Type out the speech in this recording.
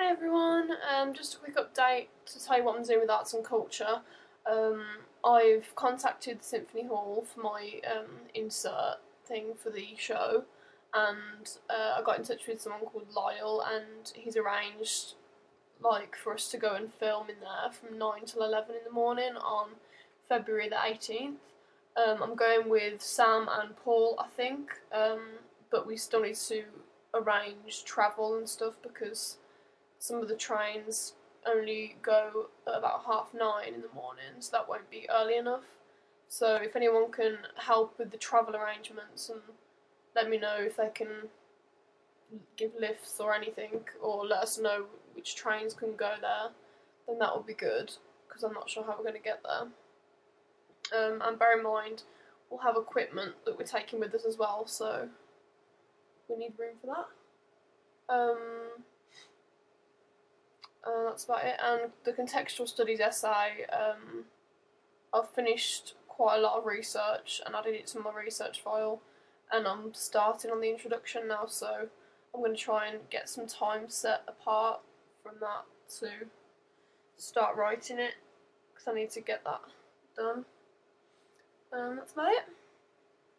Hi everyone, just a quick update to tell you what I'm doing with arts and culture. I've contacted the Symphony Hall for my insert thing for the show, and I got in touch with someone called Lyle, and he's arranged for us to go and film in there from 9 till 11 in the morning on February the 18th. I'm going with Sam and Paul, I think, but we still need to arrange travel and stuff because some of the trains only go at about 9:30 in the morning, so that won't be early enough. So if anyone can help with the travel arrangements and let me know if they can give lifts or anything, or let us know which trains can go there, then that would be good, because I'm not sure how we're going to get there. And bear in mind, we'll have equipment that we're taking with us as well, so we need room for that. That's about it. And the contextual studies essay, I've finished quite a lot of research and added it to my research file, and I'm starting on the introduction now, so I'm going to try and get some time set apart from that to start writing it, because I need to get that done. That's about it.